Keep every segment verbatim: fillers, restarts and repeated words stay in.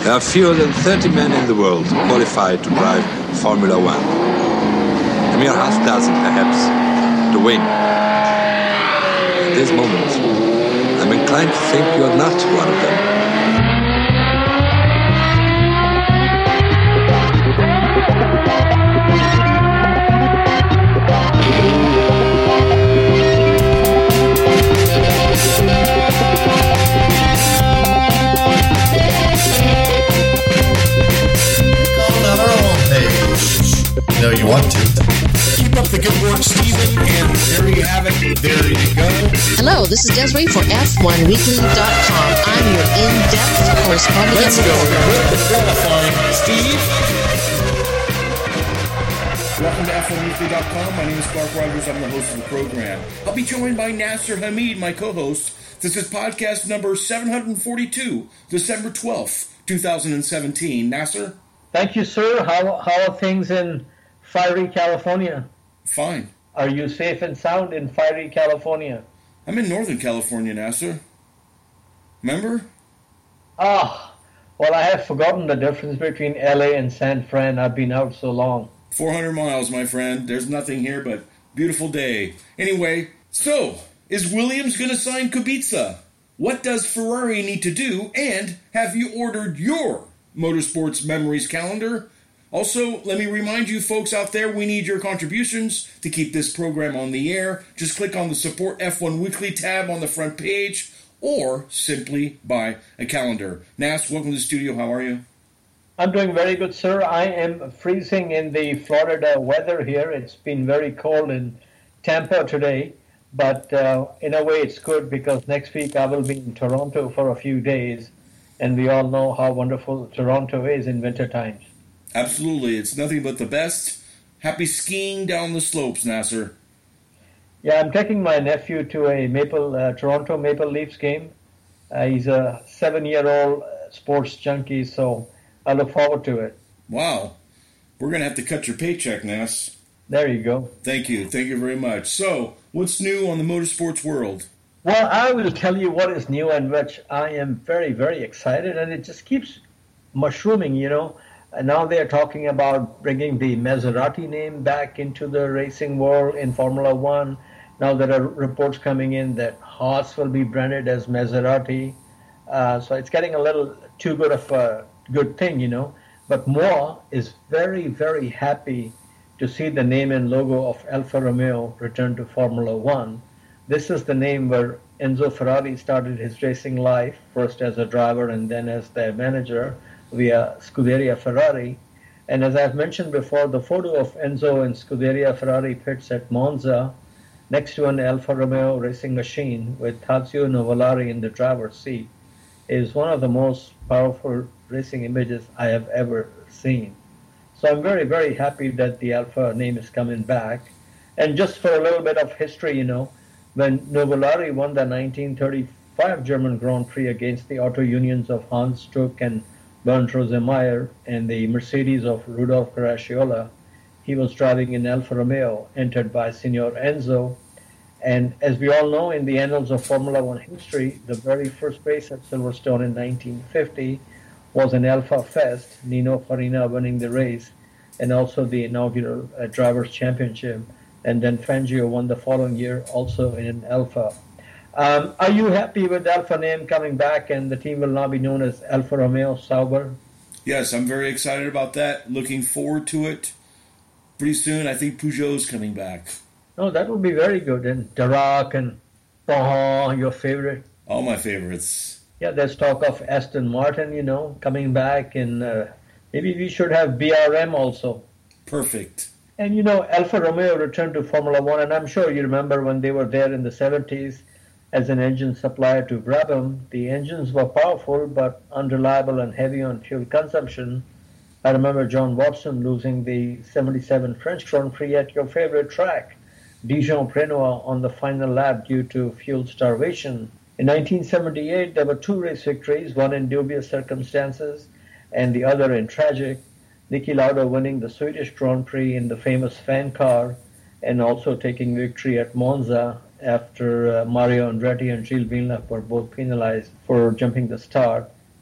There are fewer than thirty men in the world qualified to drive Formula One. A mere half dozen, perhaps, to win. At this moment, I'm inclined to think you are not one of them. No, you want to. Keep up the good work, Stephen, and there you have it. There you go. Hello, this is Desiree for F one weekly dot com. I'm your in-depth correspondent. Let's go with the qualifying, Steve. Welcome to F one weekly dot com. My name is Clark Rogers. I'm the host of the program. I'll be joined by Nasser Hamid, my co-host. This is podcast number seven forty-two, December twelfth, twenty seventeen. Nasser? Thank you, sir. How, how are things in fiery California? Fine. Are you safe and sound in fiery California? I'm in Northern California, Nasser. Remember? Ah, well, I have forgotten the difference between L A and San Fran. I've been out so long. four hundred miles, my friend. There's nothing here but beautiful day. Anyway, so, is Williams going to sign Kubica? What does Ferrari need to do? And have you ordered your Motorsports Memories calendar? Also, let me remind you folks out there, we need your contributions to keep this program on the air. Just click on the Support F one Weekly tab on the front page, or simply buy a calendar. Nas, welcome to the studio. How are you? I'm doing very good, sir. I am freezing in the Florida weather here. It's been very cold in Tampa today, but uh, in a way it's good because next week I will be in Toronto for a few days, and we all know how wonderful Toronto is in winter times. Absolutely. It's nothing but the best. Happy skiing down the slopes, Nasser. Yeah, I'm taking my nephew to a Maple uh, Toronto Maple Leafs game. Uh, he's a seven-year-old sports junkie, so I look forward to it. Wow. We're going to have to cut your paycheck, Nas. There you go. Thank you. Thank you very much. So, what's new on the motorsports world? Well, I will tell you what is new and which I am very, very excited, and it just keeps mushrooming, you know. And now they're talking about bringing the Maserati name back into the racing world in Formula One. Now there are reports coming in that Haas will be branded as Maserati. Uh, so it's getting a little too good of a good thing, you know. But Moa is very, very happy to see the name and logo of Alfa Romeo return to Formula One. This is the name where Enzo Ferrari started his racing life, first as a driver and then as their manager via Scuderia Ferrari. And as I've mentioned before, the photo of Enzo and Scuderia Ferrari pits at Monza next to an Alfa Romeo racing machine with Tazio Nuvolari in the driver's seat is one of the most powerful racing images I have ever seen. So I'm very, very happy that the Alfa name is coming back. And just for a little bit of history, you know, when Nuvolari won the nineteen thirty-five German Grand Prix against the auto unions of Hans Stuck and Bernd Rosemeyer and the Mercedes of Rudolf Caracciola, he was driving an Alfa Romeo entered by Signor Enzo. And as we all know, in the annals of Formula One history, the very first race at Silverstone in nineteen fifty was an Alfa Fest, Nino Farina winning the race, and also the inaugural uh, Drivers' Championship. And then Fangio won the following year, also in an Alfa. Um, are you happy with Alfa name coming back and the team will now be known as Alfa Romeo Sauber? Yes, I'm very excited about that. Looking forward to it. Pretty soon, I think Peugeot's coming back. Oh, that would be very good. And Dirac and Pahan, your favorite. All my favorites. Yeah, there's talk of Aston Martin, you know, coming back. And uh, maybe we should have B R M also. Perfect. And, you know, Alfa Romeo returned to Formula One. And I'm sure you remember when they were there in the seventies. As an engine supplier to Brabham, the engines were powerful but unreliable and heavy on fuel consumption. I remember John Watson losing the seventy-seven French Grand Prix at your favorite track, Dijon-Prenois, on the final lap due to fuel starvation. In nineteen seventy-eight, there were two race victories, one in dubious circumstances and the other in tragic. Niki Lauda winning the Swedish Grand Prix in the famous fan car and also taking victory at Monza after uh, Mario Andretti and Gilles Villeneuve were both penalized for jumping the start.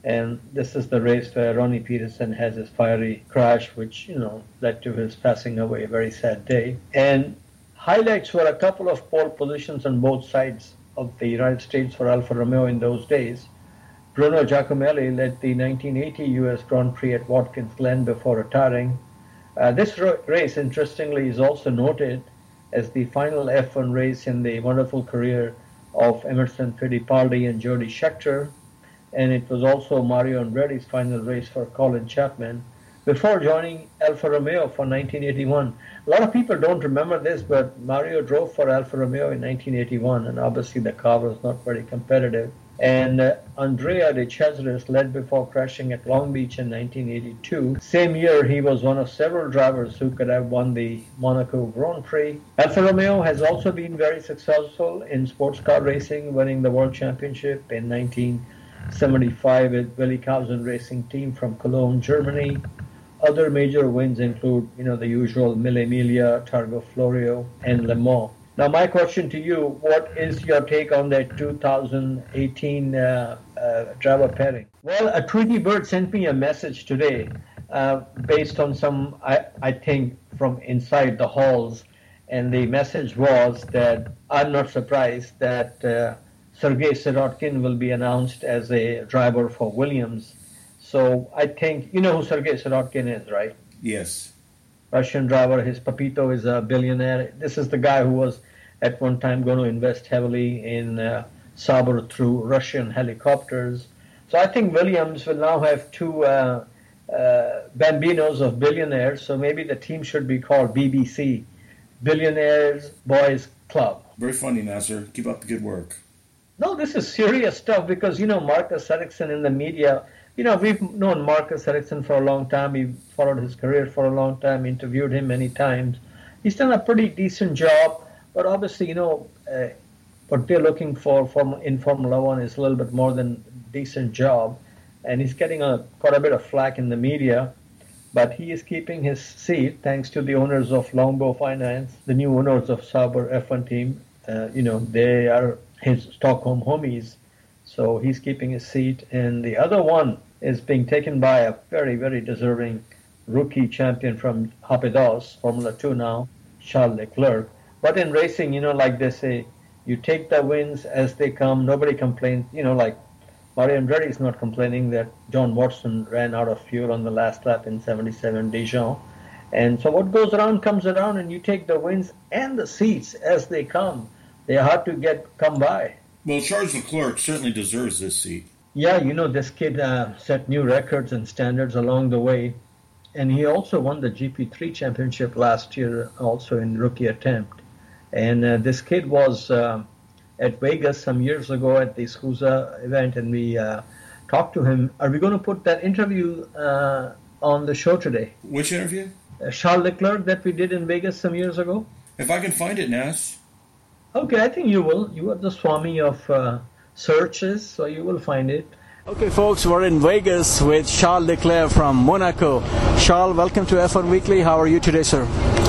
And this is the race where Ronnie Peterson has his fiery crash, which, you know, led to his passing away, a very sad day. And highlights were a couple of pole positions on both sides of the United States for Alfa Romeo in those days. Bruno Giacomelli led the nineteen eighty U S Grand Prix at Watkins Glen before retiring. Uh, this ro- race, interestingly, is also noted as the final F one race in the wonderful career of Emerson Fittipaldi and Jody Scheckter, and it was also Mario Andretti's final race for Colin Chapman before joining Alfa Romeo for nineteen eighty-one. A lot of people don't remember this, but Mario drove for Alfa Romeo in nineteen eighty-one, and obviously the car was not very competitive. And uh, Andrea de Cesaris led before crashing at Long Beach in nineteen eighty-two. Same year, he was one of several drivers who could have won the Monaco Grand Prix. Alfa Romeo has also been very successful in sports car racing, winning the World Championship in nineteen seventy-five with Willi Kausen Racing Team from Cologne, Germany. Other major wins include, you know, the usual Mille Miglia, Targa Florio, and Le Mans. Now, my question to you, what is your take on that two thousand eighteen uh, uh, driver pairing? Well, a Tweety Bird sent me a message today uh, based on some, I, I think, from inside the halls. And the message was that I'm not surprised that uh, Sergei Sirotkin will be announced as a driver for Williams. So I think, you know who Sergei Sirotkin is, right? Yes. Russian driver. His papito is a billionaire. This is the guy who was at one time going to invest heavily in uh, Sauber through Russian helicopters. So I think Williams will now have two uh, uh, bambinos of billionaires. So maybe the team should be called B B C, Billionaires Boys Club. Very funny, Nasser. Keep up the good work. No, this is serious stuff because, you know, Marcus Ericsson in the media, you know, we've known Marcus Ericsson for a long time. We've followed his career for a long time, interviewed him many times. He's done a pretty decent job, but obviously, you know, uh, what they're looking for from, in Formula One is a little bit more than a decent job. And he's getting a, quite a bit of flack in the media, but he is keeping his seat thanks to the owners of Longbow Finance, the new owners of Sauber F one team. Uh, you know, they are his Stockholm homies. So he's keeping his seat. And the other one is being taken by a very, very deserving rookie champion from Rapidos, Formula two now, Charles Leclerc. But in racing, you know, like they say, you take the wins as they come. Nobody complains. You know, like Mario Andretti is not complaining that John Watson ran out of fuel on the last lap in seventy-seven Dijon. And so what goes around comes around, and you take the wins and the seats as they come. They're hard to get come by. Well, Charles Leclerc certainly deserves this seat. Yeah, you know, this kid uh, set new records and standards along the way. And he also won the G P three championship last year, also in rookie attempt. And uh, this kid was uh, at Vegas some years ago at the SCUSA event, and we uh, talked to him. Are we going to put that interview uh, on the show today? Which interview? Uh, Charles Leclerc that we did in Vegas some years ago. If I can find it, Nas. Okay, I think you will. You are the Swami of uh, searches, so you will find it. Okay, folks, we're in Vegas with Charles Leclerc from Monaco. Charles, welcome to F one Weekly. How are you today, sir?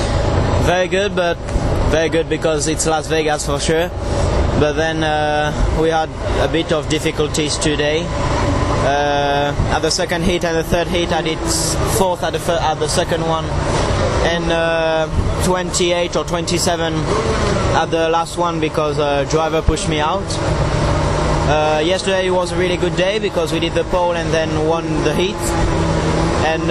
Very good, but very good because it's Las Vegas for sure. But then uh, we had a bit of difficulties today. Uh, at the second heat and the third heat, I did fourth at the, fir- at the second one, and uh, twenty-eight or twenty-seven at the last one because a driver pushed me out. Uh, yesterday was a really good day because we did the pole and then won the heat, and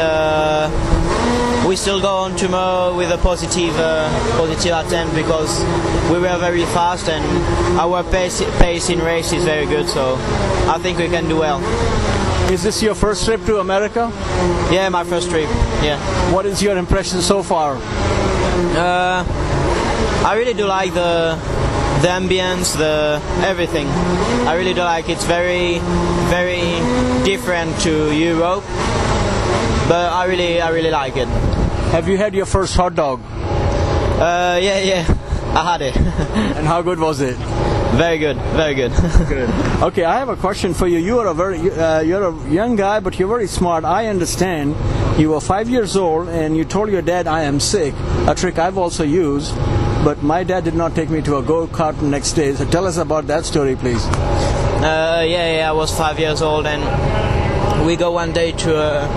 uh, we still go on tomorrow with a positive uh, positive attempt because we were very fast and our pace, pace in race is very good, so I think we can do well. Is this your first trip to America? Yeah, my first trip, yeah. What is your impression so far? Uh, I really do like the the ambience, the everything. I really do like it. It's very, very different to Europe, but I really, I really like it. Have you had your first hot dog? Uh, yeah, yeah, I had it. And how good was it? Very good, very good. Good. Okay, I have a question for you. You are a very, uh, you're a young guy, but you're very smart. I understand you were five years old and you told your dad, "I am sick." A trick I've also used, but my dad did not take me to a go-kart the next day. So tell us about that story, please. Uh, yeah, yeah, I was five years old and we go one day to uh,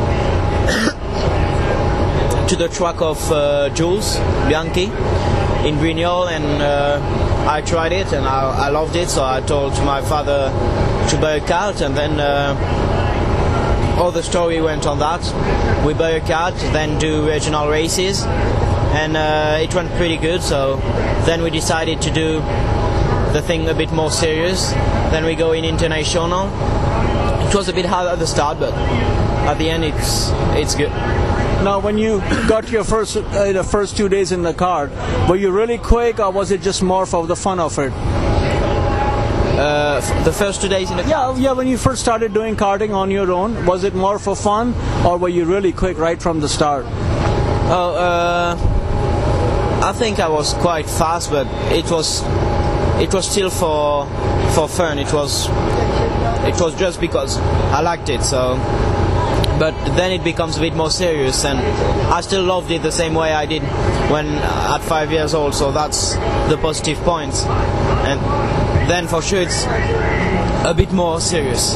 to the track of uh, Jules Bianchi in Brignoles, and uh, I tried it and I, I loved it. So I told my father to buy a kart, and then uh, all the story went on that. We buy a kart, then do regional races, and uh, it went pretty good. So then we decided to do the thing a bit more serious. Then we go in international. It was a bit hard at the start, but at the end it's it's good. Now, when you got your first uh, the first two days in the kart, were you really quick, or was it just more for the fun of it? Uh, the first two days in the yeah, yeah. When you first started doing karting on your own, was it more for fun, or were you really quick right from the start? Oh, uh, I think I was quite fast, but it was it was still for for fun. It was it was just because I liked it. So, but then it becomes a bit more serious, and I still loved it the same way I did when at five years old. So that's the positive points, and then for sure it's a bit more serious.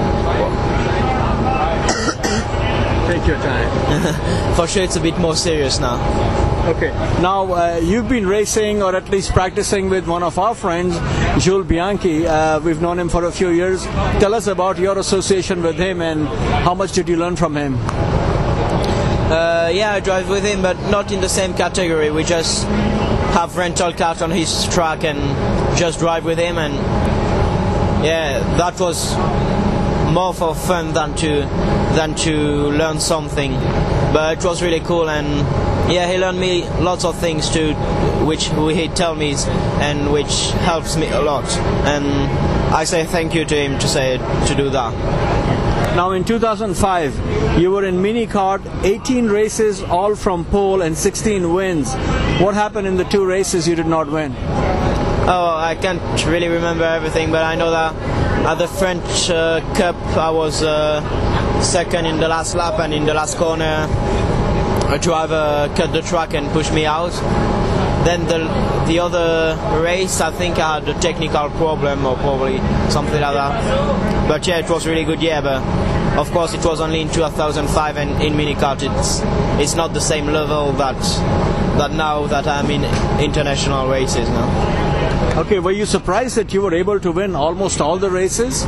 Take your time. For sure it's a bit more serious now. Okay. Now, uh, you've been racing, or at least practicing, with one of our friends, Jules Bianchi. Uh, we've known him for a few years. Tell us about your association with him, and how much did you learn from him? Uh, yeah, I drive with him, but not in the same category. We just have rental cars on his track and just drive with him, and yeah, that was more for fun than to than to learn something. But it was really cool, and yeah, he learned me lots of things too, which he tell me and which helps me a lot. And I say thank you to him to say to do that. Now, in two thousand five, you were in mini kart, eighteen races, all from pole, and sixteen wins. What happened in the two races you did not win? Oh, I can't really remember everything, but I know that at the French uh, Cup I was uh, second in the last lap, and in the last corner a driver cut the track and pushed me out. Then the the other race, I think I had a technical problem or probably something like that. But yeah, it was really good, yeah, but of course it was only in two thousand five, and in mini kart it's it's not the same level that that now that I'm in international races now. Okay, were you surprised that you were able to win almost all the races?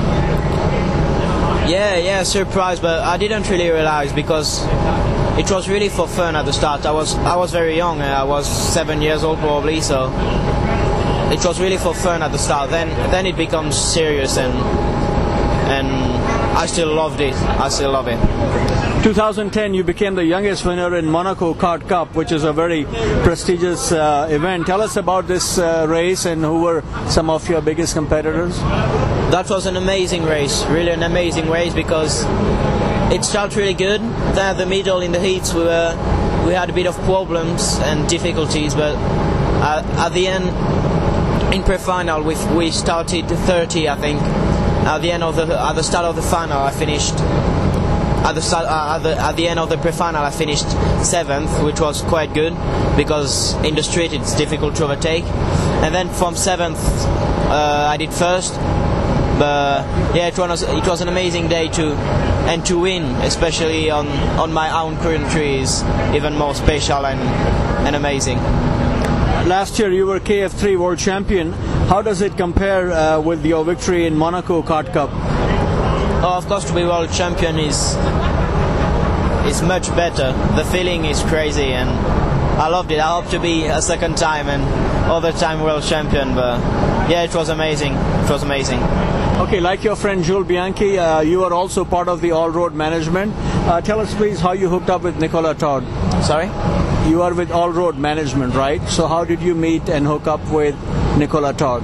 Yeah, yeah, surprised, but I didn't really realize because it was really for fun at the start. I was I was very young. I was seven years old probably, so it was really for fun at the start. Then then it becomes serious, and and I still loved it. I still love it. twenty ten, you became the youngest winner in Monaco Kart Cup, which is a very prestigious uh, event. Tell us about this uh, race, and who were some of your biggest competitors? That was an amazing race, really an amazing race, because it started really good. Then at the middle in the heats we were we had a bit of problems and difficulties, but uh, at the end in pre-final we we started thirty, I think. At the end of the at the start of the final I finished at the start uh, at the at the end of the pre-final I finished seventh, which was quite good because in the street it's difficult to overtake. And then from seventh uh, I did first. But yeah, it was it was an amazing day to and to win, especially on, on my own country, is even more special and and amazing. Last year you were K F three World Champion. How does it compare uh, with your victory in Monaco Kart Cup? Oh, of course, to be World Champion is is much better. The feeling is crazy, and I loved it. I hope to be a second time and other time World Champion. But yeah, it was amazing. It was amazing. Okay, like your friend Jules Bianchi, uh, you are also part of the all-road management. Uh, tell us please how you hooked up with Nicolas Todd. Sorry? You are with all-road management, right? So how did you meet and hook up with Nicolas Todd?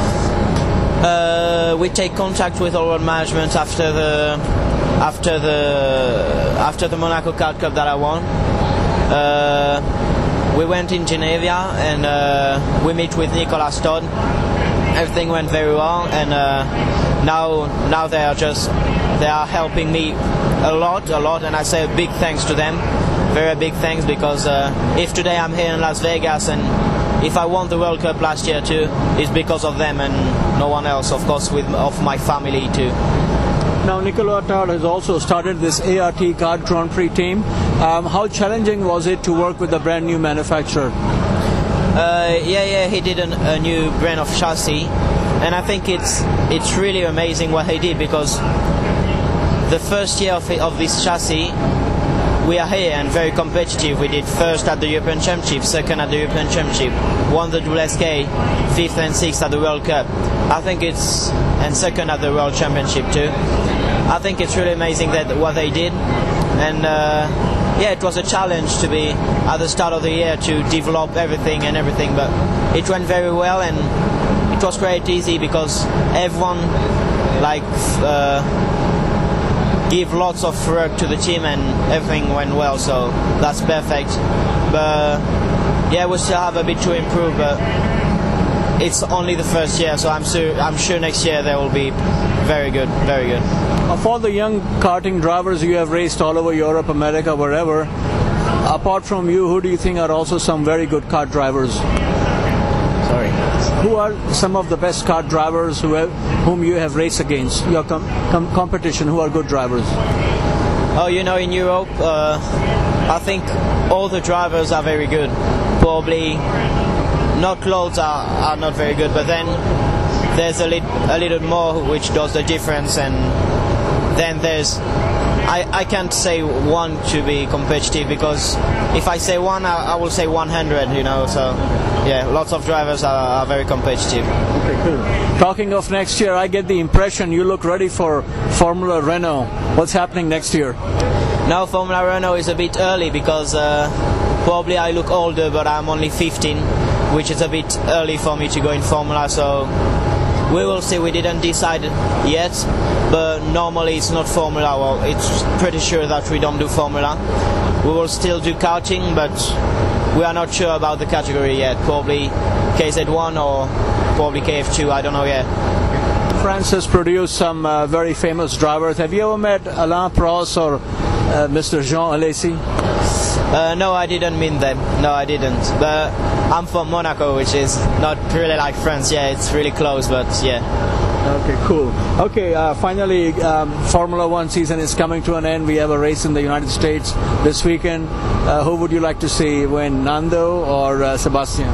Uh, we take contact with all-road management after the after the after the Monaco Kart Cup that I won. Uh, we went in Geneva and uh, we meet with Nicolas Todd. Everything went very well, and uh, now now they are just they are helping me a lot, a lot, and I say a big thanks to them, very big thanks, because uh, if today I'm here in Las Vegas and if I won the World Cup last year too, it's because of them and no one else, of course, with of my family too. Now, Nicolas Attard has also started this A R T Kart Grand Prix team. Um, how challenging was it to work with a brand new manufacturer? Uh, yeah, yeah, he did an, a new brand of chassis, and I think it's it's really amazing what he did, because the first year of, of this chassis, we are here and very competitive. We did first at the European Championship, second at the European Championship, won the Double S K, fifth and sixth at the World Cup. I think it's, and second at the World Championship too. I think it's really amazing that what they did, and uh, yeah, it was a challenge to be at the start of the year to develop everything and everything, but it went very well, and it was quite easy because everyone like uh, give lots of work to the team and everything went well, so that's perfect. But yeah, we still have a bit to improve, but it's only the first year, so I'm sure I'm sure next year they will be very good, very good. Of all the young karting drivers you have raced all over Europe, America, wherever, apart from you, who do you think are also some very good kart drivers? Sorry. Who are some of the best kart drivers who have, whom you have raced against? Your com- com- competition, who are good drivers? Oh, you know, in Europe, uh, I think all the drivers are very good. Probably not loads are, are not very good, but then there's a, lit, a little more which does the difference, and then there's I, I can't say one to be competitive, because if I say one, I, I will say one hundred, you know, so yeah, lots of drivers are, are very competitive. Okay, cool. Talking of next year, I get the impression you look ready for Formula Renault. What's happening next year? Now Formula Renault is a bit early, because uh, probably I look older, but I'm only fifteen, which is a bit early for me to go in Formula, so we will see. We didn't decide yet, but normally it's not Formula. Well, it's pretty sure that we don't do Formula. We will still do karting, but we are not sure about the category yet. Probably K Z one or probably K F two, I don't know yet. France has produced some uh, very famous drivers. Have you ever met Alain Prost or uh, Mister Jean Alesi? Uh, no, I didn't mean them. No, I didn't. But I'm from Monaco, which is not really like France. Yeah, it's really close, but yeah. Okay, cool. Okay, uh, finally, um, Formula One season is coming to an end. We have a race in the United States this weekend. Uh, who would you like to see win, Nando or uh, Sebastian?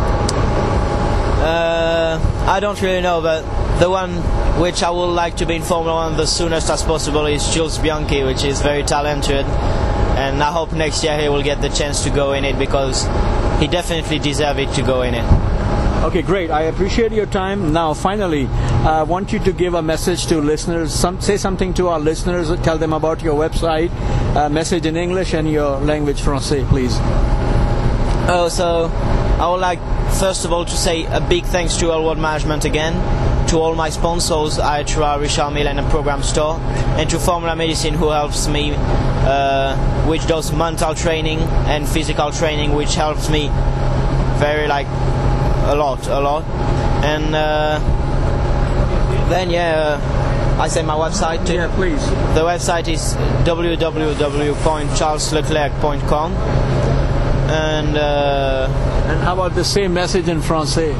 Uh, I don't really know, but the one which I would like to be in Formula One the soonest as possible is Jules Bianchi, which is very talented. And I hope next year he will get the chance to go in it, because he definitely deserves it to go in it. Okay, great. I appreciate your time. Now, finally, I want you to give a message to listeners. Some, say something to our listeners. Tell them about your website. A message in English and your language, Francais, please. Oh, so I would like, first of all, to say a big thanks to All World Management again, to all my sponsors, I H R A, Richard Mille and Program Store, and to Formula Medicine, who helps me, uh, which does mental training and physical training, which helps me very, like, a lot, a lot. And uh, then, yeah, uh, I say my website too. Yeah, please. The website is w w w dot charles leclerc dot com. And, uh, and how about the same message in Francais?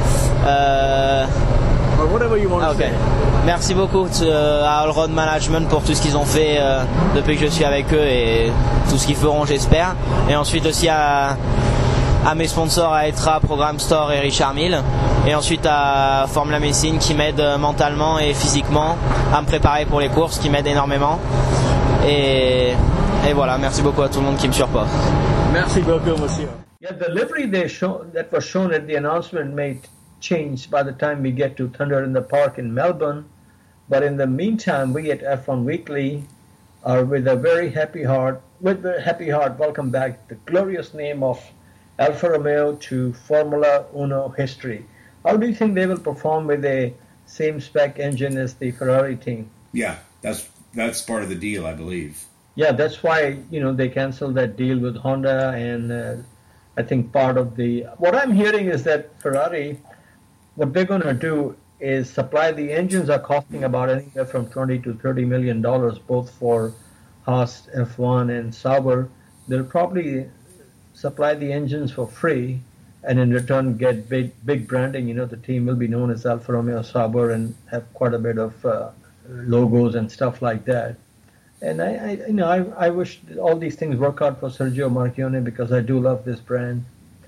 Uh, or whatever you want okay. to say. Merci beaucoup euh, à All Road Management pour tout ce qu'ils ont fait euh, depuis que je suis avec eux et tout ce qu'ils feront, j'espère. Et ensuite aussi à, à mes sponsors, à H R A, Program Store et Richard Mille. Et ensuite à Formula Medicine qui m'aide mentalement et physiquement à me préparer pour les courses, qui m'aide énormément. Et, et voilà, merci beaucoup à tout le monde qui me supporte. Merci beaucoup, monsieur. Yeah, the livery they show, that was shown at the announcement may change by the time we get to Thunder in the Park in Melbourne. But in the meantime, we at F one Weekly are with a very happy heart, with a happy heart, welcome back the glorious name of Alfa Romeo to Formula Uno history. How do you think they will perform with a same spec engine as the Ferrari team? Yeah, that's that's part of the deal, I believe. Yeah, that's why, you know, they canceled that deal with Honda, and uh, I think part of the, what I'm hearing is that Ferrari, what they're going to do is supply the engines are costing about anywhere from twenty to thirty million dollars, both for Haas F one and Sauber. They'll probably supply the engines for free, and in return get big big branding. You know, the team will be known as Alfa Romeo Sauber and have quite a bit of uh, logos and stuff like that. And I, I you know, I, I wish all these things work out for Sergio Marchionne because I do love this brand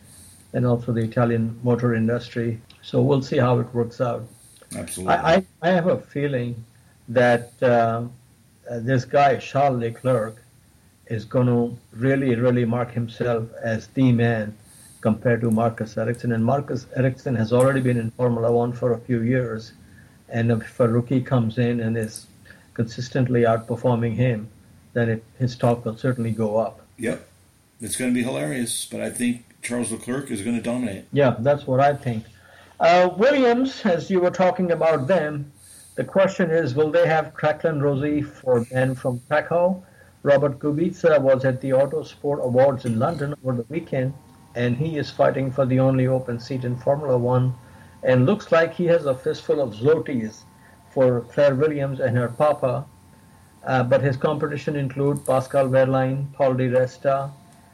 and also the Italian motor industry. So we'll see how it works out. Absolutely. I, I, I have a feeling that uh, uh, this guy, Charles Leclerc, is going to really, really mark himself as the man compared to Marcus Ericsson. And Marcus Ericsson has already been in Formula One for a few years. And if a rookie comes in and is consistently outperforming him, then it, his stock will certainly go up. Yep. It's going to be hilarious, but I think Charles Leclerc is going to dominate. Yeah, that's what I think. Uh, Williams, as you were talking about them, the question is, will they have Cracklin Rossi for men from Krakow? Robert Kubica was at the Autosport Awards in London over the weekend, and he is fighting for the only open seat in Formula One, and looks like he has a fistful of zloties for Claire Williams and her papa. Uh, but his competition include Pascal Wehrlein, Paul Di Resta,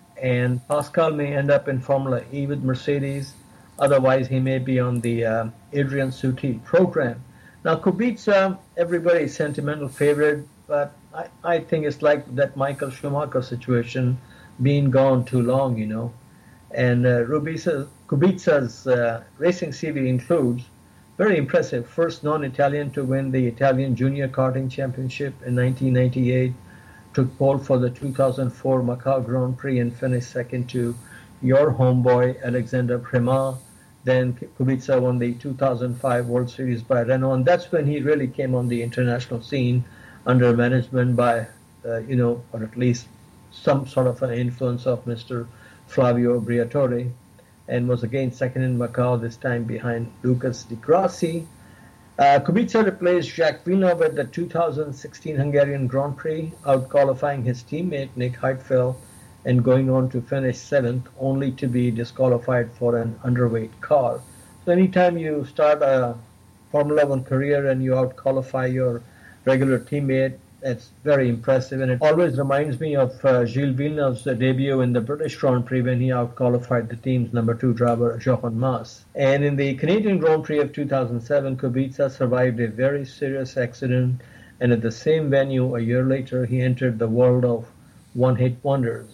and Pascal may end up in Formula E with Mercedes. Otherwise, he may be on the uh, Adrian Sutil program. Now, Kubica, everybody's sentimental favorite, but I, I think it's like that Michael Schumacher situation, being gone too long, you know. And uh, Rubica, Kubica's uh, racing C V includes, very impressive, first non-Italian to win the Italian Junior Karting Championship in nineteen ninety-eight, took pole for the two thousand four Macau Grand Prix and finished second to your homeboy, Alexander Premat. Then Kubica won the two thousand five World Series by Renault, and that's when he really came on the international scene under management by, uh, you know, or at least some sort of an influence of Mister Flavio Briatore, and was again second in Macau, this time behind Lucas Di Grassi. Uh, Kubica replaced Jacques Villeneuve at the two thousand sixteen Hungarian Grand Prix, out-qualifying his teammate Nick Heidfeld and going on to finish seventh, only to be disqualified for an underweight car. So anytime you start a Formula One career and you out-qualify your regular teammate, it's very impressive. And it always reminds me of uh, Gilles Villeneuve's uh, debut in the British Grand Prix when he out-qualified the team's number two driver, Jochen Mass. And in the Canadian Grand Prix of two thousand seven, Kubica survived a very serious accident, and at the same venue a year later, he entered the world of one-hit wonders.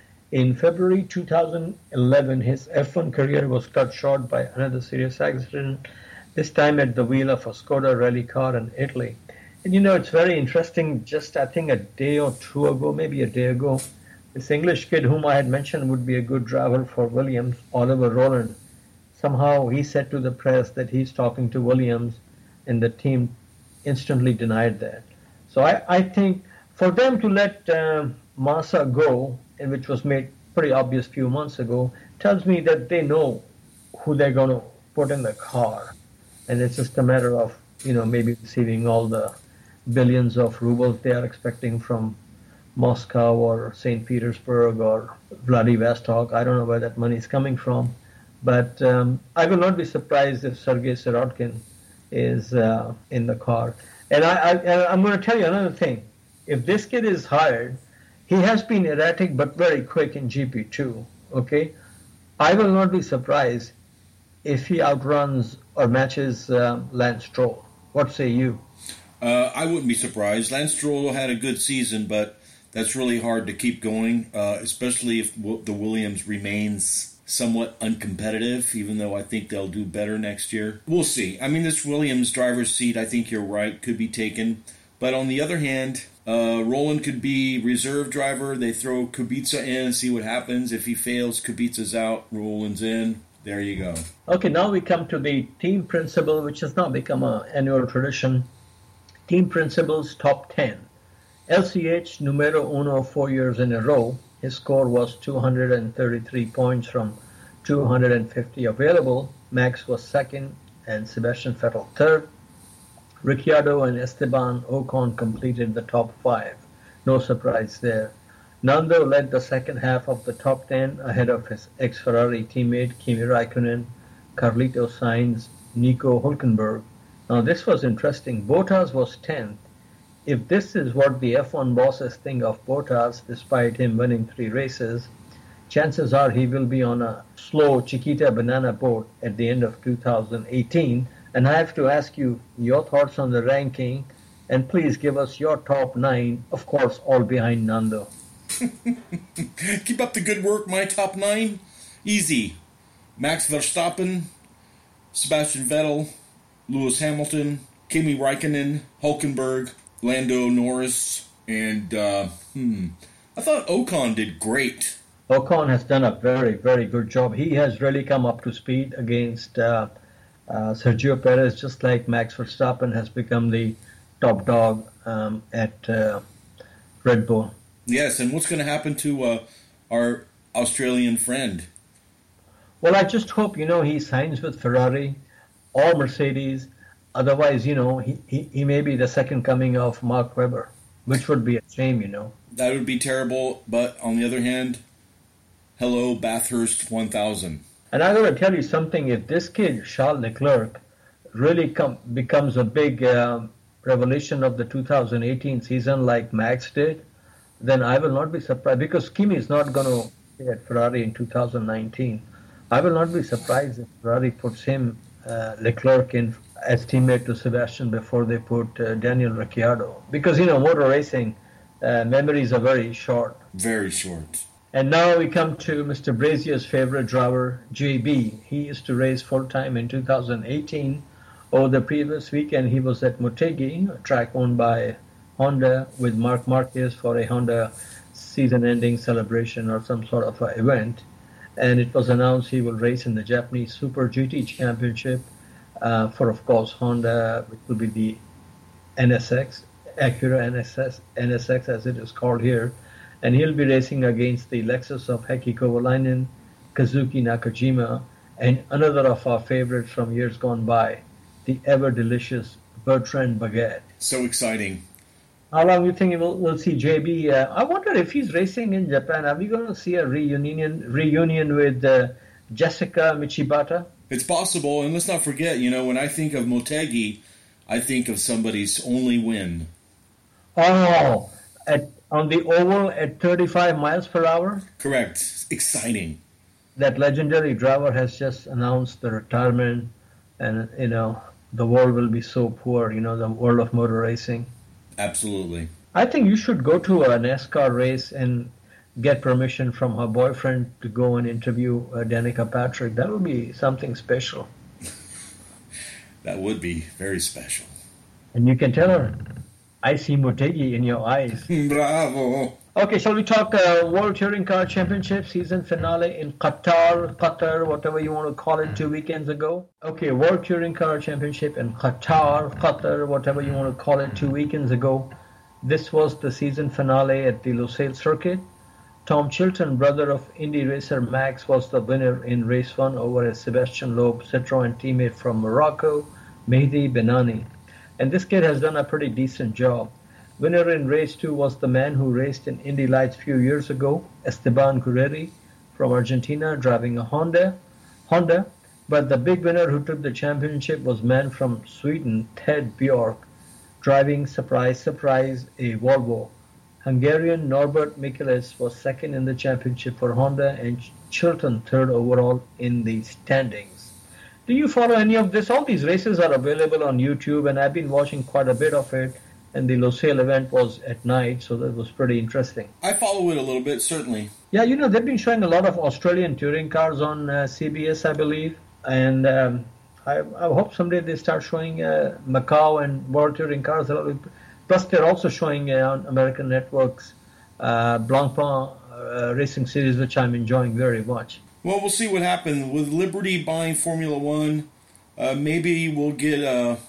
In February two thousand eleven, his F one career was cut short by another serious accident, this time at the wheel of a Skoda rally car in Italy. And you know, it's very interesting, just I think a day or two ago, maybe a day ago, this English kid whom I had mentioned would be a good driver for Williams, Oliver Rowland, somehow he said to the press that he's talking to Williams, and the team instantly denied that. So I, I think for them to let um, Massa go, and which was made pretty obvious a few months ago, tells me that they know who they're going to put in the car. And it's just a matter of, you know, maybe receiving all the billions of rubles they are expecting from Moscow or Saint Petersburg or Vladivostok. I don't know where that money is coming from. But um, I will not be surprised if Sergei Sirotkin is uh, in the car. And I, I, I'm going to tell you another thing. If this kid is hired, he has been erratic but very quick in G P two, okay? I will not be surprised if he outruns or matches uh, Lance Stroll. What say you? Uh, I wouldn't be surprised. Lance Stroll had a good season, but that's really hard to keep going, uh, especially if w- the Williams remains somewhat uncompetitive, even though I think they'll do better next year. We'll see. I mean, this Williams driver's seat, I think you're right, could be taken. But on the other hand, uh, Rowland could be reserve driver. They throw Kubica in and see what happens. If he fails, Kubica's out, Rowland's in. There you go. Okay, now we come to the team principal, which has now become an annual tradition. Team principal's top ten. L C H numero uno four years in a row. His score was two hundred thirty-three points from two hundred fifty available. Max was second and Sebastian Vettel third. Ricciardo and Esteban Ocon completed the top five. No surprise there. Nando led the second half of the top ten ahead of his ex-Ferrari teammate Kimi Raikkonen, Carlito Sainz, Nico Hülkenberg. Now this was interesting. Bottas was tenth. If this is what the F one bosses think of Bottas, despite him winning three races, chances are he will be on a slow Chiquita banana boat at the end of two thousand eighteen. And I have to ask you your thoughts on the ranking. And please give us your top nine, of course, all behind Nando. Keep up the good work. My top nine, easy. Max Verstappen, Sebastian Vettel, Lewis Hamilton, Kimi Räikkönen, Hülkenberg, Lando Norris, and uh, hmm, I thought Ocon did great. Ocon has done a very, very good job. He has really come up to speed against uh, uh, Sergio Perez, just like Max Verstappen has become the top dog um, at uh, Red Bull. Yes, and what's going to happen to uh, our Australian friend? Well, I just hope, you know, he signs with Ferrari or Mercedes. Otherwise, you know, he, he, he may be the second coming of Mark Webber, which would be a shame, you know. That would be terrible, but on the other hand, hello, Bathurst one thousand. And I got to tell you something, if this kid, Charles Leclerc, really come, becomes a big um, revelation of the two thousand eighteen season like Max did, then I will not be surprised, because Kimi is not going to stay at Ferrari in two thousand nineteen. I will not be surprised if Ferrari puts him, uh, Leclerc, in as teammate to Sebastian before they put uh, Daniel Ricciardo. Because, you know, motor racing, uh, memories are very short. Very short. And now we come to Mister Brazier's favorite driver, J B. He used to race full-time in two thousand eighteen. Over the previous weekend, he was at Motegi, a track owned by Honda, with Marc Marquez for a Honda season-ending celebration or some sort of a event. And it was announced he will race in the Japanese Super G T Championship uh, for, of course, Honda, which will be the N S X, Acura N S S, N S X as it is called here. And he'll be racing against the Lexus of Heikki Kovalainen, Kazuki Nakajima, and another of our favorites from years gone by, the ever-delicious Bertrand Baguette. So exciting. How long do you think we'll, we'll see J B? Uh, I wonder if he's racing in Japan. Are we going to see a reunion reunion with uh, Jessica Michibata? It's possible, and let's not forget, you know, when I think of Motegi, I think of somebody's only win. Oh, at, on the oval at thirty-five miles per hour? Correct. Exciting. That legendary driver has just announced the retirement, and, you know, the world will be so poor, you know, the world of motor racing. Absolutely. I think you should go to a NASCAR race and get permission from her boyfriend to go and interview uh, Danica Patrick. That would be something special. That would be very special. And you can tell her, I see Motegi in your eyes. Bravo. Okay, shall we talk uh, World Touring Car Championship season finale in Qatar, Qatar, whatever you want to call it, two weekends ago? Okay, World Touring Car Championship in Qatar, Qatar, whatever you want to call it, two weekends ago. This was the season finale at the Lusail circuit. Tom Chilton, brother of Indy racer Max, was the winner in race one over a Sebastian Loeb Citroën teammate from Morocco, Mehdi Benani. And this kid has done a pretty decent job. Winner in race two was the man who raced in Indy Lights a few years ago, Esteban Guerreri from Argentina, driving a Honda. Honda. But the big winner who took the championship was man from Sweden, Ted Bjork, driving, surprise, surprise, a Volvo. Hungarian Norbert Michelis was second in the championship for Honda, and Chilton third overall in the standings. Do you follow any of this? All these races are available on YouTube, and I've been watching quite a bit of it. And the Lusail event was at night, so that was pretty interesting. I follow it a little bit, certainly. Yeah, you know, they've been showing a lot of Australian touring cars on uh, C B S, I believe. And um, I, I hope someday they start showing uh, Macau and World Touring cars. Plus, they're also showing uh, on American networks uh, Blancpain uh, Racing Series, which I'm enjoying very much. Well, we'll see what happens. With Liberty buying Formula One, uh, maybe we'll get a,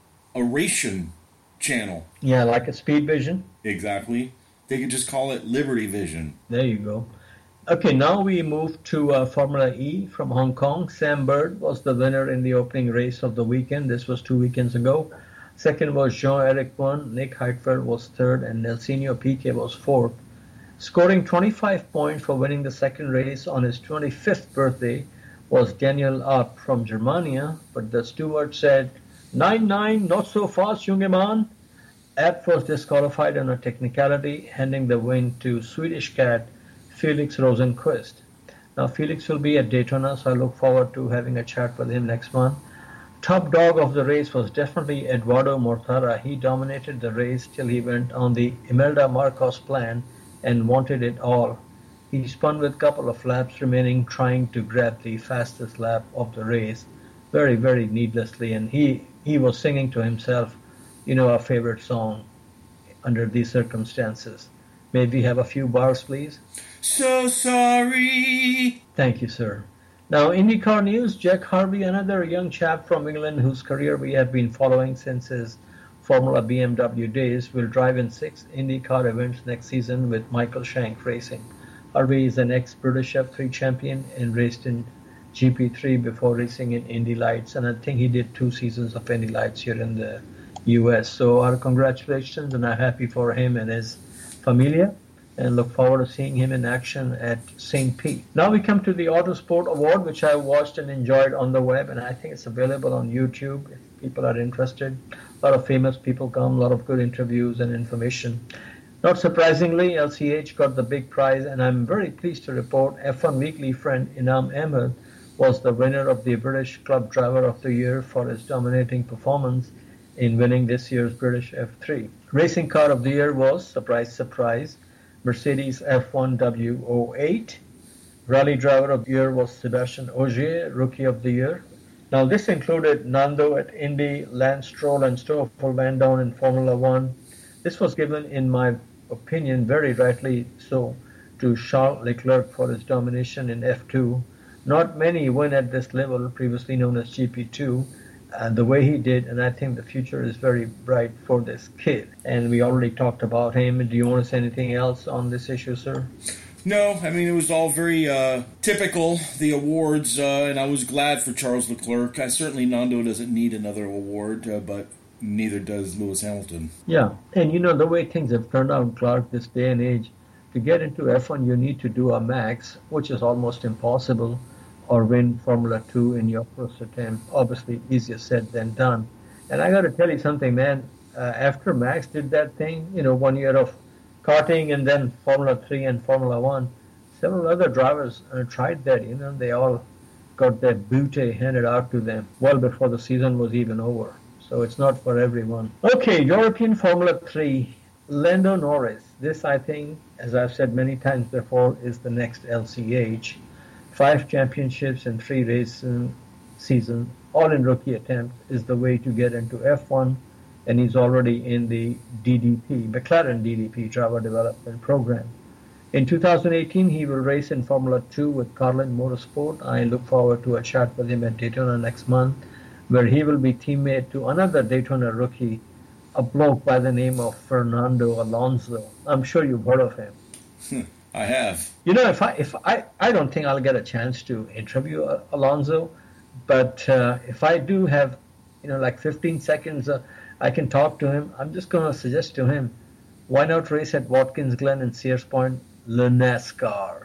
a Ration channel. Yeah, like a Speed Vision. Exactly. They could just call it Liberty Vision. There you go. Okay, now we move to uh, Formula E from Hong Kong. Sam Bird was the winner in the opening race of the weekend. This was two weekends ago. Second was Jean-Eric Bun. Nick Heidfeld was third, and Nelsinho Piquet was fourth. Scoring twenty-five points for winning the second race on his twenty-fifth birthday was Daniel Abt from Germania, but the steward said, nine nine, not so fast, junge Mann. Abt was disqualified on a technicality, handing the win to Swedish cat Felix Rosenqvist. Now, Felix will be at Daytona, so I look forward to having a chat with him next month. top dog of the race was definitely Eduardo Mortara. He dominated the race till he went on the Imelda Marcos plan and wanted it all. He spun with a couple of laps remaining, trying to grab the fastest lap of the race, very, very needlessly. And he, he was singing to himself, you know, our favorite song under these circumstances. May we have a few bars, please? So sorry. Thank you, sir. Now, IndyCar news, Jack Harvey, another young chap from England whose career we have been following since his Formula B M W days, will drive in six IndyCar events next season with Michael Shank Racing. Harvey is an ex-British F three champion and raced in G P three before racing in Indy Lights, and I think he did two seasons of Indy Lights here in the U S. So our congratulations, and I'm happy for him and his familia, and look forward to seeing him in action at Saint Pete. Now we come to the Autosport Award, which I watched and enjoyed on the web, and I think it's available on YouTube if people are interested. A lot of famous people come, a lot of good interviews and information. Not surprisingly, L C H got the big prize, and I'm very pleased to report F one Weekly friend Inam Ahmed was the winner of the British Club Driver of the Year for his dominating performance in winning this year's British F three. Racing Car of the Year was, surprise, surprise, Mercedes F one W zero eight. Rally Driver of the Year was Sebastian Ogier, Rookie of the Year. Now this included Nando at Indy, Lance Stroll and Stoffel Vandoorne in Formula One. This was given, in my opinion, very rightly so, to Charles Leclerc for his domination in F two. Not many win at this level, previously known as G P two, and the way he did, and I think the future is very bright for this kid. And we already talked about him. Do you want to say anything else on this issue, sir? No, I mean, it was all very uh, typical, the awards, uh, and I was glad for Charles Leclerc. I certainly, Nando doesn't need another award, uh, but neither does Lewis Hamilton. Yeah, and you know, the way things have turned out, Clark, this day and age, to get into F one, you need to do a max, which is almost impossible, or win Formula two in your first attempt. Obviously, easier said than done. And I got to tell you something, man. Uh, after Max did that thing, you know, one year of karting and then Formula three and Formula one, several other drivers uh, tried that, you know. They all got that booty handed out to them well before the season was even over. So it's not for everyone. Okay, European Formula three, Lando Norris. This, I think, as I've said many times before, is the next L C H. Five championships in three race seasons, all in rookie attempts, is the way to get into F one, and he's already in the D D P, McLaren D D P, Driver Development Program. In two thousand eighteen, he will race in Formula two with Carlin Motorsport. I look forward to a chat with him at Daytona next month, where he will be teammate to another Daytona rookie, a bloke by the name of Fernando Alonso. I'm sure you've heard of him. I have. You know, if I, if I, I don't think I'll get a chance to interview uh, Alonso, but uh, if I do have, you know, like fifteen seconds, uh, I can talk to him. I'm just going to suggest to him, why not race at Watkins Glen and Sears Point, Le NASCAR?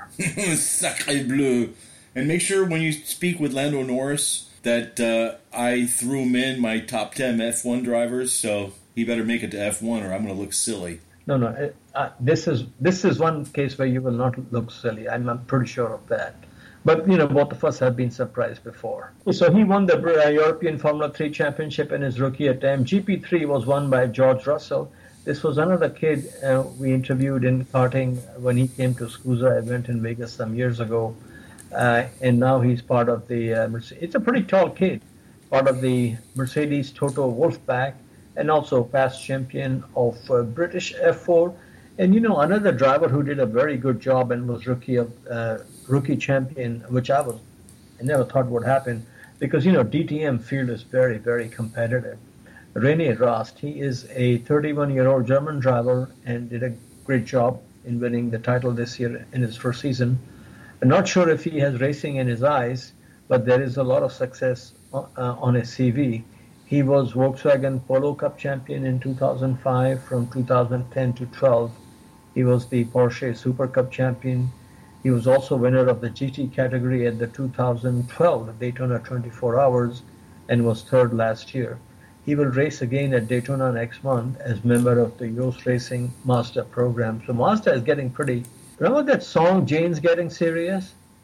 Sacre bleu. And make sure when you speak with Lando Norris that uh, I threw him in my top ten F one drivers, so he better make it to F one or I'm going to look silly. No, no. Uh, this is this is one case where you will not look silly. I'm, I'm pretty sure of that. But, you know, both of us have been surprised before. So he won the uh, European Formula three Championship in his rookie attempt. G P three was won by George Russell. This was another kid uh, we interviewed in karting when he came to SCUSA event in Vegas some years ago. Uh, and now he's part of the uh, Mercedes. It's a pretty tall kid, part of the Mercedes Toto Wolfpack, and also past champion of uh, British F four. And, you know, another driver who did a very good job and was rookie of uh, rookie champion, which I was, I never thought would happen, because, you know, D T M field is very, very competitive. Rene Rast, he is a thirty-one-year-old German driver and did a great job in winning the title this year in his first season. I'm not sure if he has racing in his eyes, but there is a lot of success uh, on his C V. He was Volkswagen Polo Cup champion in two thousand five from two thousand ten to twelve. He was the Porsche Super Cup champion. He was also winner of the G T category at the two thousand twelve Daytona twenty-four hours and was third last year. He will race again at Daytona next month as member of the Yost Racing Mazda program. So Mazda is getting pretty... Remember that song, Jane's Getting Serious?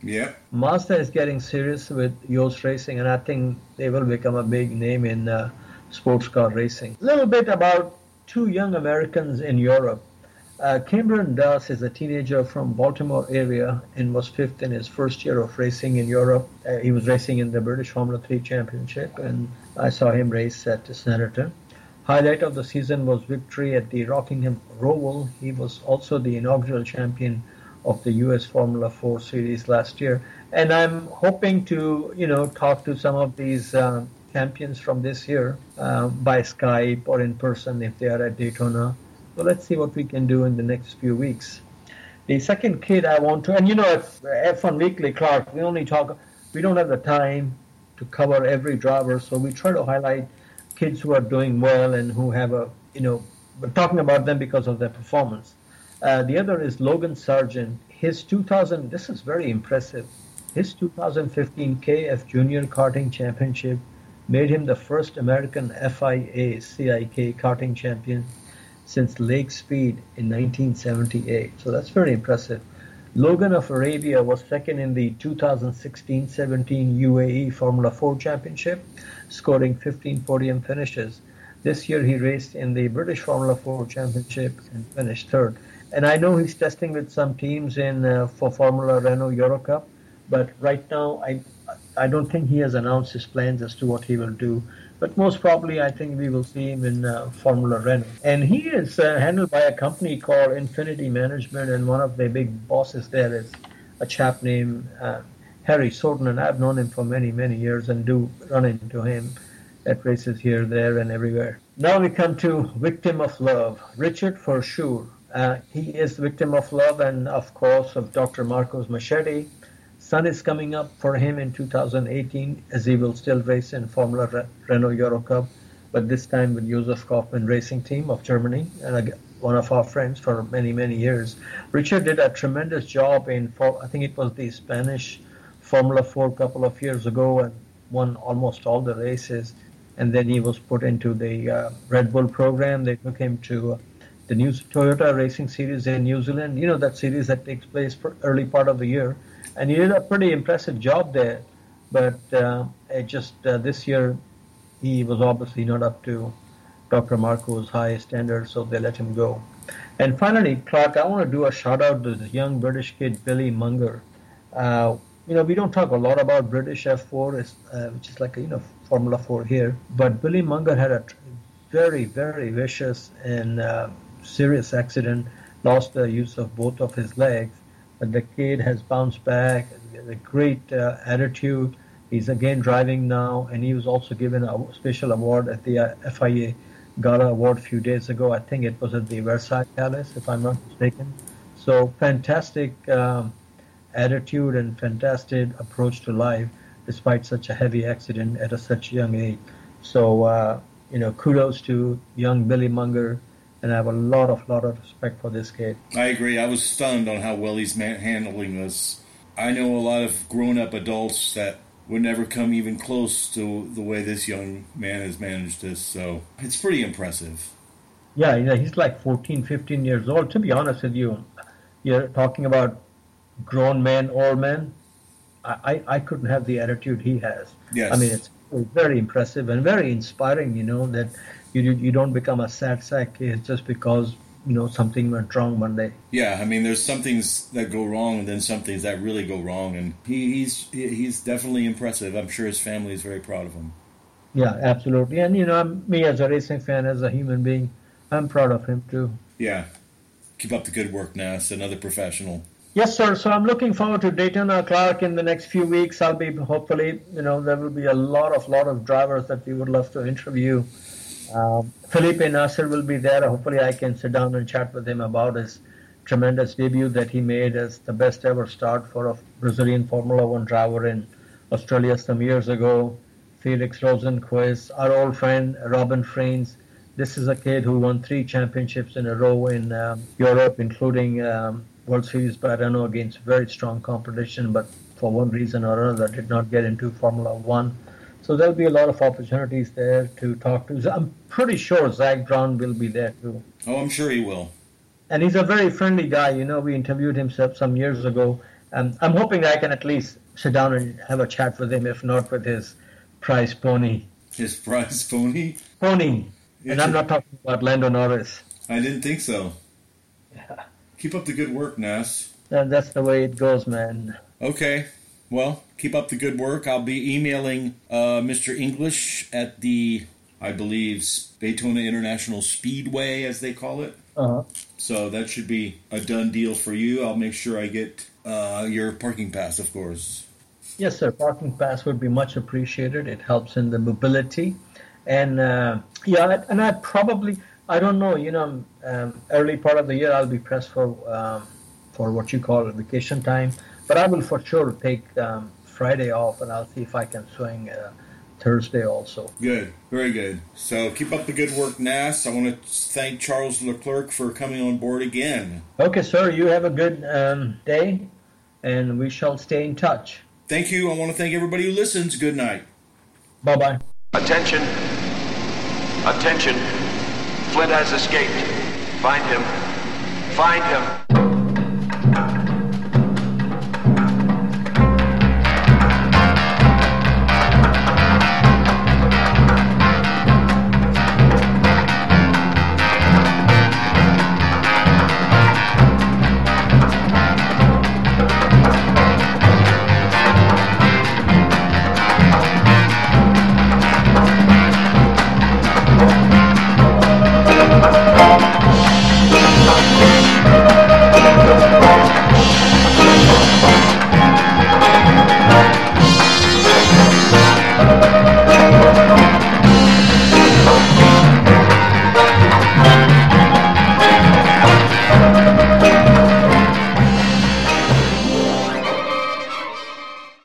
Yep. Mazda is getting serious with Yost Racing, and I think they will become a big name in uh, sports car racing. A little bit about two young Americans in Europe. Uh, Cameron Duss is a teenager from Baltimore area and was fifth in his first year of racing in Europe. Uh, he was racing in the British Formula three Championship, and I saw him race at Snetterton. Highlight of the season was victory at the Rockingham Roval. He was also the inaugural champion of the U S Formula four Series last year. And I'm hoping to, you know, talk to some of these uh, champions from this year uh, by Skype or in person if they are at Daytona. So let's see what we can do in the next few weeks. The second kid I want to, and you know, F one Weekly, Clark, we only talk, we don't have the time to cover every driver, so we try to highlight kids who are doing well and who have a, you know, we're talking about them because of their performance. Uh, the other is Logan Sargent. His two thousand, this is very impressive, his two thousand fifteen K F Junior Karting Championship made him the first American F I A C I K karting champion since Lake Speed in nineteen seventy-eight. So that's very impressive. Logan of Arabia was second in the two thousand sixteen seventeen U A E Formula four Championship, scoring fifteen podium finishes. This year he raced in the British Formula four Championship and finished third. And I know he's testing with some teams in uh, for Formula Renault Euro Cup, but right now I I don't think he has announced his plans as to what he will do. But most probably, I think we will see him in uh, Formula Renault. And he is uh, handled by a company called Infinity Management, and one of the big bosses there is a chap named uh, Harry Sorten, and I've known him for many, many years and do run into him at races here, there, and everywhere. Now we come to Victim of Love, Richard for sure. Uh, he is Victim of Love and, of course, of Doctor Marcos Machete. Sun is coming up for him in two thousand eighteen, as he will still race in Formula Re- Renault Euro Cup, but this time with Josef Kaufmann Racing Team of Germany, and one of our friends for many, many years. Richard did a tremendous job in, I think it was the Spanish Formula four a couple of years ago, and won almost all the races. And then he was put into the uh, Red Bull program. They took him to uh, the new Toyota Racing Series in New Zealand. You know, that series that takes place for early part of the year. And he did a pretty impressive job there. But uh, it just uh, this year, he was obviously not up to Doctor Marco's high standards, so they let him go. And finally, Clark, I want to do a shout-out to this young British kid, Billy Munger. Uh, you know, we don't talk a lot about British F four, uh, which is like, a, you know, Formula four here. But Billy Munger had a very, very vicious and uh, serious accident, lost the use of both of his legs. But the kid has bounced back, has a great uh, attitude. He's again driving now, and he was also given a special award at the uh, F I A Gala Award a few days ago. I think it was at the Versailles Palace, if I'm not mistaken. So fantastic um, attitude and fantastic approach to life, despite such a heavy accident at a such young age. So, uh, you know, kudos to young Billy Munger, and I have a lot of, lot of respect for this kid. I agree. I was stunned on how well he's man- handling this. I know a lot of grown-up adults that would never come even close to the way this young man has managed this, so it's pretty impressive. Yeah, you know, he's like fourteen, fifteen years old. To be honest with you, you're talking about grown man, old man. I, I, I couldn't have the attitude he has. Yes. I mean, it's very impressive and very inspiring, you know, that you you don't become a sad sack case just because, you know, something went wrong one day. Yeah, I mean, there's some things that go wrong and then some things that really go wrong, and he, he's he's definitely impressive. I'm sure his family is very proud of him. Yeah, absolutely. And, you know, I'm, me as a racing fan, as a human being, I'm proud of him too. Yeah. Keep up the good work, Nas, another professional. Yes, sir. So I'm looking forward to Daytona, Clark, in the next few weeks. I'll be, hopefully, you know, there will be a lot of, lot of drivers that we would love to interview. Um, Felipe Nasser will be there. Hopefully I can sit down and chat with him about his tremendous debut that he made as the best ever start for a Brazilian Formula One driver in Australia some years ago. Felix Rosenquist, our old friend Robin Freins. This is a kid who won three championships in a row in um, Europe, including um, World Series by Renault against very strong competition, but for one reason or another did not get into Formula One. So there'll be a lot of opportunities there to talk to. I'm pretty sure Zach Brown will be there too. Oh, I'm sure he will. And he's a very friendly guy. You know, we interviewed him some years ago, um, I'm hoping I can at least sit down and have a chat with him, if not with his prize pony. His prize pony? Pony. And I'm not talking about Lando Norris. I didn't think so. Yeah. Keep up the good work, Nas. And that's the way it goes, man. Okay. Well, keep up the good work. I'll be emailing uh, Mister English at the, I believe, Daytona International Speedway, as they call it. Uh-huh. So that should be a done deal for you. I'll make sure I get uh, your parking pass, of course. Yes, sir. Parking pass would be much appreciated. It helps in the mobility. And, uh, yeah, and I probably, I don't know, you know, um, early part of the year I'll be pressed for um, for what you call vacation time. But I will for sure take um, Friday off, and I'll see if I can swing uh, Thursday also. Good. Very good. So keep up the good work, Nas. I want to thank Charles Leclerc for coming on board again. Okay, sir. You have a good um, day, and we shall stay in touch. Thank you. I want to thank everybody who listens. Good night. Bye-bye. Attention. Attention. Flint has escaped. Find him. Find him.